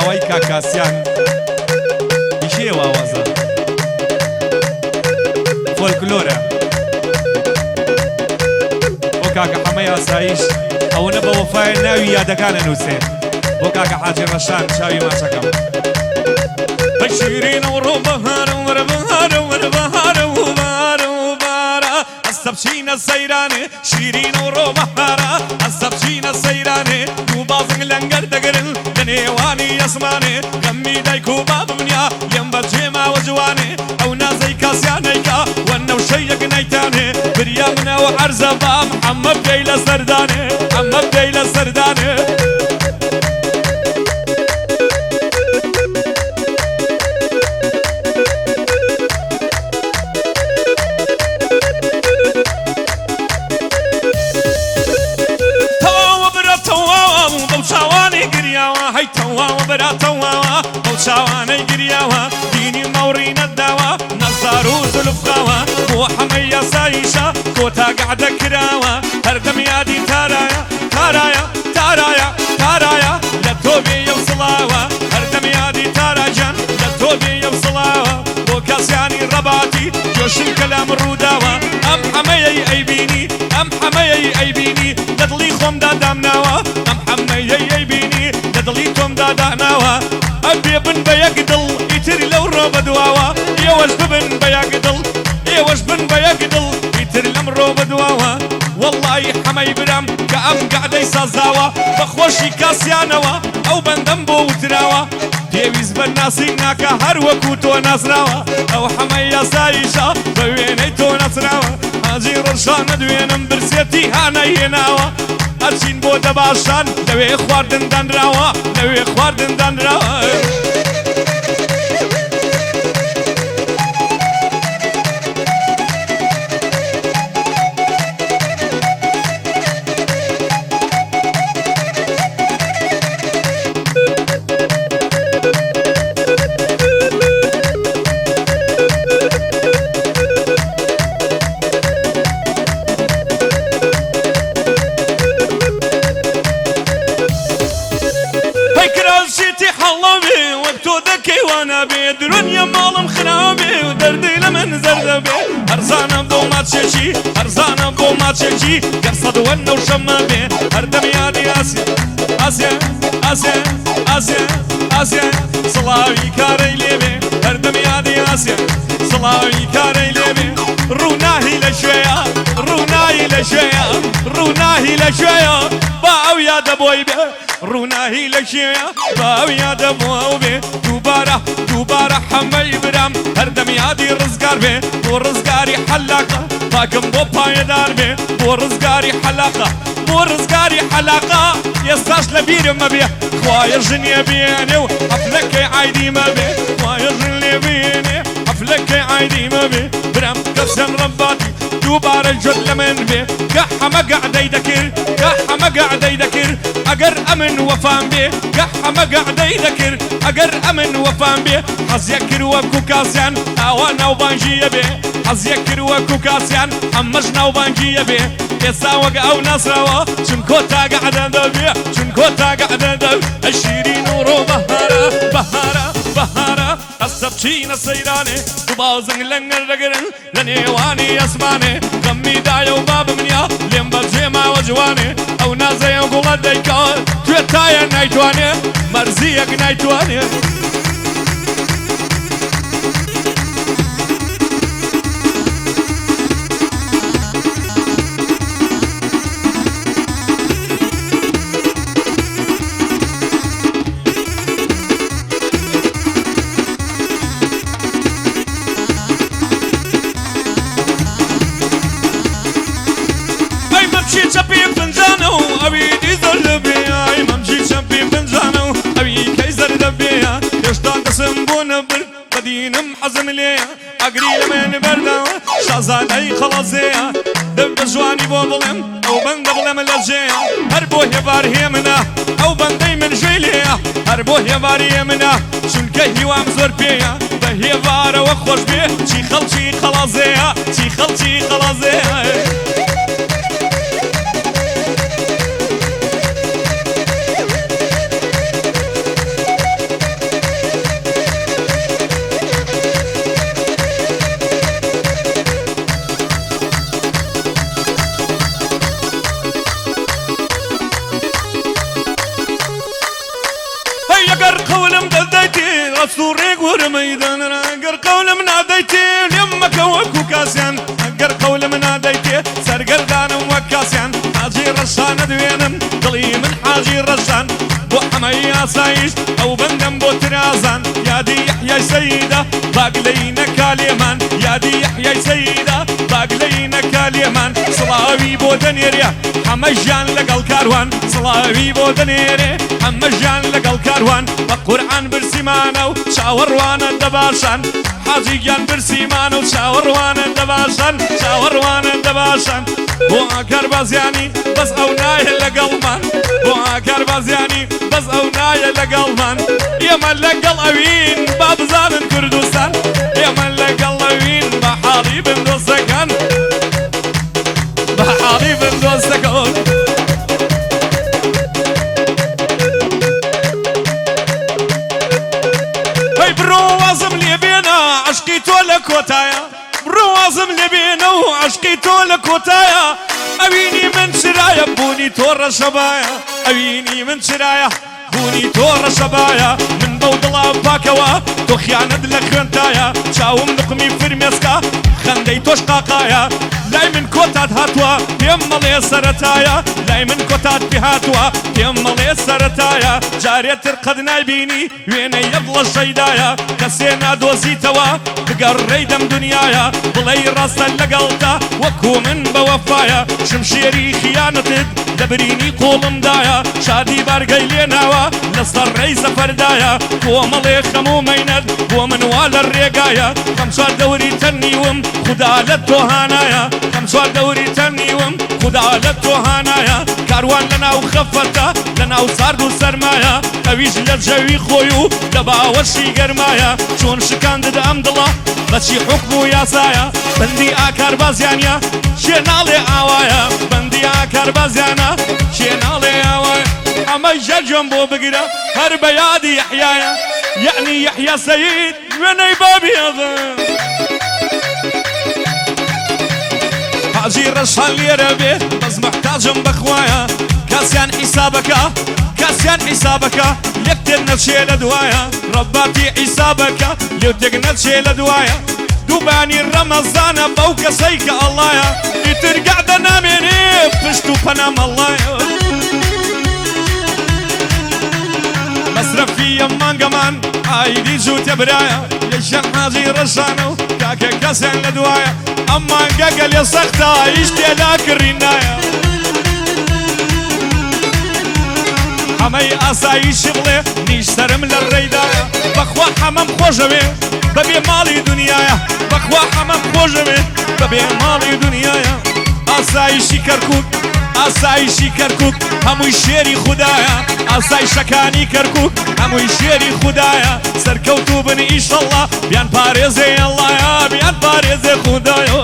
ئاوای کاکاسیان ئیشەیەوە ئاوازە فۆلکلۆرە بۆ کاکە حەمەی ئاسایش ئەوەنە بە وەفایە ناوی یادەکانە نووسێ بۆ کاکە حاجی ڕەشان چاوی ماچەکەم بەشیرین و ڕۆ بەهارە وەرە بەهارە وەرە بەهارە وبارە وبارە ئەستە بچینە سەیرانێ شیرین و ڕۆ بەهارە ئەستە بچینە سەیرانێ دوو بازنگ لەنگەر دەگرن لە نێوانی ئەسمانێ گەممی دایک و بابمنیا لێم بەجێماوە جوانێ ئەو نازەی کاسیانەیکا وەنەوشەیەک نەیتانێ بریا منەوە عەرزە بام حەمە بگەی لە سەردانێ حەمە بگەی لە سەردانێ هەی تەواوە برا تەواوە ئەو چاوانەی گریاوە دینی مەوڕی نەداوە نەزار و زولفقاوە بۆ حەمەی یاساییشە کۆتاگەعدە کراوە هەردەم یادی تارایە تارایە تارایە تارایە لە تۆ بێ یەو سڵاوە هەردەم یادی تاراجان لە تۆ بێ یەو سڵاوە بۆ کاسیانی ڕەباتی جۆشن کەلام ڕووداوە ئەم حەمەیەی ئەیبینی ئەم حەمەیەی ئەیبینی لە دڵی خۆمدا دامناوە ئەم حەمەیەی ئەیبینی لە دڵی تۆمدا داناوە ئەبێ بن بە یەک دڵ ئیتر لەو ڕۆ بەدواوە ئێوەش ببن بە یەک دڵ ئێوەش بن بە یەک دڵ ئیتر لەم ڕۆ بەدواوە وەڵڵی حەمەی برام کە ئەم گەعدەی سازاوە بەخۆشی کاسیانەوە ئەو بەندەم بۆ وتراوە پێویست بە ناسی ناکە هەر وەکو تۆ ناسراوە ئەو حەمەی یاساییشە بە وێنەی تۆ ناسراوە حاجی ڕەشانە دوێنم برسێتی هانەهێناوە ئەچین بۆ دەباشان لەوێ خواردن دانراوە لەوێ خواردن دانراوە درونيا مالم خرابي ودردي لمن زردبي هرزانة بو ما تشجي هرزانة بو ما تشجي قصد ونو شمامي هردم يادي آسيا آسيا آسيا آسيا آسيا صلاوي كاري ليبي هردم يادي آسيا صلاوي كاري ليبي روناهي لشويا روناهي لشويا روناهي لشويا باو يا دبوي بي روناهي لشويا باو يا دبوي بي دوباره دوباره حەمەی برام هەردەم یادی ڕزگار بێ بۆ ڕزگاری حەلاقە پاکم بۆ پایەدار بێ بۆ ڕزگاری حەلاقە بۆ ڕزگاری حەلاقە ئێستاش لە بیرم مەبێ خوایە ژنێ بێنێ و حەفلەکەی عایدی مەبێ خوایە ژن لێ بێنێ حەفلەکەی عایدی مەبێ برام کەسەن ڕەباتی دووبارە جۆت لە من بێ کە حەمە گەعدەی دەکرد کە حەمە گەعدەی دەکرد ئەگەر ئەمن وەفام بێ کە حەمە گەعدەی دەکرد ئەگەر ئەمن وەفام بێ حەزیە کرد وەکو کاسیان ئاوا ناوبانگیە بێ حەزیە کرد وەکو کاسیان ئەمەش ناوبانگیە بێ ئێستا وەک ئەو ناسراوە چونکۆ تاگەعدە دەبێ چونکۆ تاگەعدە دەبێ شیرین و ڕۆ بەهارە بەهارە بەهارە ئەستە بچینە سەیرانێ دوو بازنگ لەنگەر دەگرن لە نێوانی ئەسمانێ غەممی دایە و بابمنیا لێم بەجێماوە جوانێ ئەو نازەیە گوڵە دەیکا توێتایە نایتوانێ مەرزیەک نایتوانێ حەزم لێیە ئەگری لە من بەرداوە شازادەی خەڵەزەیە دەب بە جوانی بۆ بڵێم ئەو بەندە بڵێمە لە جێیە هەر بۆ هێوار هێ منە ئەو بەندەی من ژێی لێیە هەر بۆ هێواری هێ منە چونکە هیوام زۆر پێیە بە هێوارەوە خۆش بێ چی خەڵکی خەڵەزەیە چی خەڵکی خەڵەزەیە ور ميدان اگر قول من عديتي يمك وكو كاسيان اگر قول من عديتي سرقردان وكاسيان حاجي رشان دوينم ضلي من حاجي رشان بو حمي عصايش او بندم بو ترازان يا دي يحيى سيدة باقلينا كاليمان يا دي يحيى سيدة باقلينا كاليمان صلاوي بو دنيريا حمجان لقل كاروان صلاوي بو دنيري حمجان لقل كاروان بقرآن برسيمانو شاوروانا دباشان حاجي جان برسيمانو شاوروانا دباشان شاوروانا دباشان بو اكر بازياني بس او نايه لقلمان بو اكر بازياني بس او نايه لقلمان يا من لقل اوين باب زانن كردستان يا من لقل اوين بحالي بندوسكان بحالي بندوسكان هاي بروازم لي بينا عشقي تولك وتايا بروازم لي بينا وعشقي تولك وتايا اويني من شرايا بوني تور شبايا اويني من شرايا بوني تور شبايا من بودلا باكوا تو خيانة لخنتايا شاوم نقمي فرميسكا خندي توش قاقايا لاي من كوتات هاتوا يما لي سرتايا لاي من كوتات بهاتوا يما لي سرتايا جارية ترقد نايبيني وين يبلا الشيدايا كسينا دوزيتوا بقري دم دنيايا بلاي راسا لقلتا وكو من بوفايا شمشيري خيانتك دبريني قولم دايا شادي بارقاي ليناوا نصر رئيس فردايا ومالي خمو ميند ومن والا الرقايا خمسوار دوري تنيوم خدا للتوهانايا خمسوار دوري تنيوم خدا للتوهانايا كاروان لنا وخفتا لنا وصاردو سرمايا اويش للجوي خويو دبا وشي قرمايا شون شكاند دام دلا بشي حكمو ياسايا بندي اكار بازيانيا شينالي آوايا بندي اكار بازيانا شينالي آوايا اما يجرجم بو بقرا هر بيادي يحيايا يعني يحيى سيد ويني بابي هذا حاجي رشان لي ربي بس محتاجم بخوايا كاسيان حسابك كاسيان حسابك يكتب نفسي لدوايا رباتي حسابك يكتب نفسي لدوايا دوباني رمضان بوك سيك الله يا يترقع دناميني فشتو بنام الله يا مصرف في يمان قمان عايدي جوت برايا يشان حاجي رشانو كاكا كاسيان لدوايا اما انقاقل يا سختا يشتي لك الرنايا حمي اساي شغلي نيشترم للريدايا بخوا حمام خوشبي ببي مالي دنيايا بخوا حمام خوشبي ببي مالي دنيايا اساي شكركوك اساي شكركوك هموي شيري خدايا اساي شكاني كركوك هموي شيري خدايا سركوتو بني ان شاء الله بيان باريزي الله يا بيان باريزي خدايا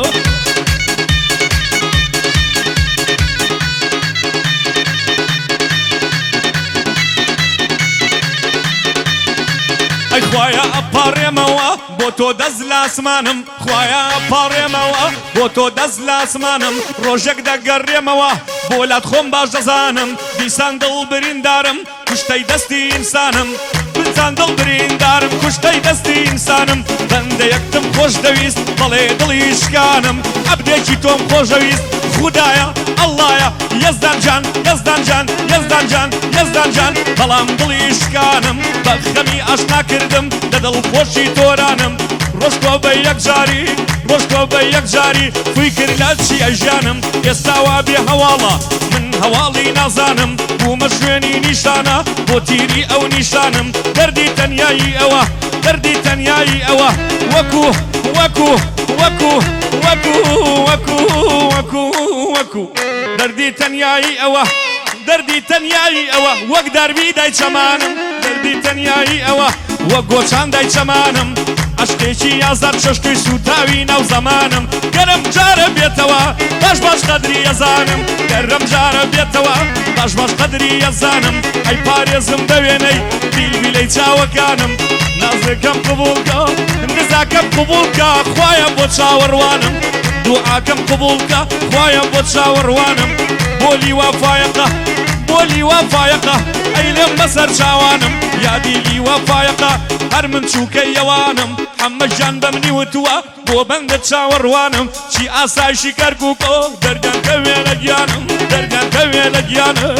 خوايا أباري موا بوتو دز لاسمانم خوايا أباري موا بوتو دز لاسمانم روجك دقري موا بولاد خم باش دزانم ديسان دل برين دارم كشتي دستي إنسانم بلتان دل برين دارم كشتي دستي إنسانم بنده يكتم خوش دويست بلي دلي إشكانم عبدي توم خوش دويست خدايا الله يا يزدان جان يزدان جان يزدان جان يزدان جان بلام دلي إشكانم بخمي أشنا كردم ددل خوشي تورانم روشكو بيك جاري روشكو بيك جاري فكر لاتشي أجانم يستوى بهوالا من هوالي نازانم ومشويني نشانا بوتيري أو نشانم دردي تنياي أوا دردي تنياي أوا وكو وكو وكو وكو وكو وكو وكو دردي تنياي أوا دردي تنياي أوا وقدر بيداي شمانم دردي تنياي أوا وقوشان داي شمانم عشقيشي يازار ششتوي سوتاوي ناو زمانم قرم جارة بيتوا باش باش قدري يزانم قرم جارة بيتوا باش باش قدري يزانم اي باريزم دويني بيل بيلي چاوكانم نازكم قبولكا نزاكم قبولكا خوايا بو چاوروانم دعاكم قبولكا خوايا بو چاوروانم بولي وفايقة بولي وفايقة ئەیلێم بەسەر چاوانم یادیلی وەفایەقا هەر من چووکەی ئەوانم حەمەژیان بە منی وتووە بۆ بەندە چاوەڕوانم چی ئاسایشی کەرکووکۆ دەرگان کەوێ لە گیانم دەرگان کەوێ لە گیانم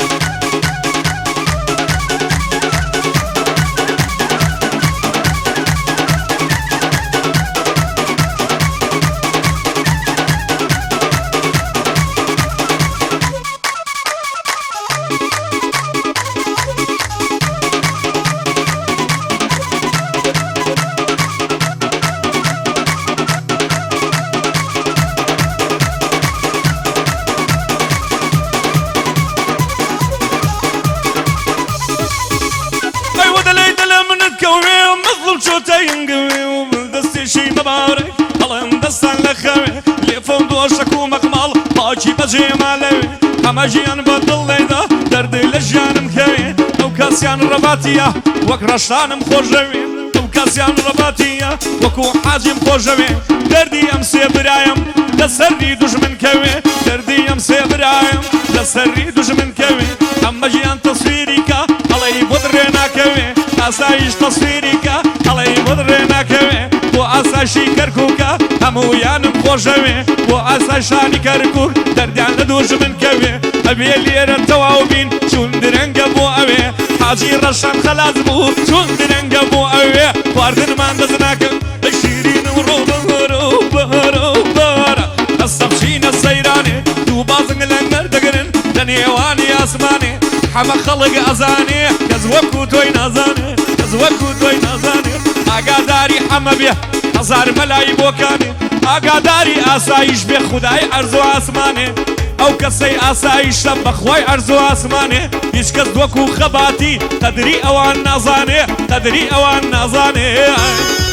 تينقوي وبالدستي مبارك الله مدستان لخوي ليفون دوشك ومقمال باجي بجي مالوي حماجيان بدل ليدا دردي لجيان مكوي او كاسيان رباتية وك رشتان مخوجوي او كاسيان رباتية وكو حاجي مخوجوي دردي امسي برايم لسري دجمن كوي دردي امسي برايم لسري دجمن كوي حماجيان تصويريكا الله يبدرنا كوي ئاسایش تەسویریکە هەڵەی بڕێ ناکەوێ بۆ ئاساشی کەرکووکە هەموویانم خۆشەوێ بۆ ئاساشانی کەرکووک دەردیان لە دووژ من کەوێ ئەبێ لێرە تەواو بین چون درەنگە بۆ ئەوێ حاجی ڕەشان خەلاس بوو چون درەنگە بۆ ئەوێ خواردنمان دەست ناکەن لە شیرین و ڕۆبەرە و بەرە و بەرە هەستە بچینە سەیرانێ دوو بازنگ لەنگەر دەگرن لە نێوانی ئاسمانێ حەمە خەڵک ئەزانێ کەس وەکو تۆی نازانێ کەس وەکو تۆی نازانێ ئاگاداری حەمە بێ هەزار مەلای بۆکانێ ئاگاداری ئاسایش بێ خودای عەرز و ئاسمانێ ئەو کەسەی ئاسایشە بەخوای عەرز و ئاسمانێ هیچ کەس وەکو خەباتی قەدری ئەوان نازانێ قەدری ئەوان نازانێ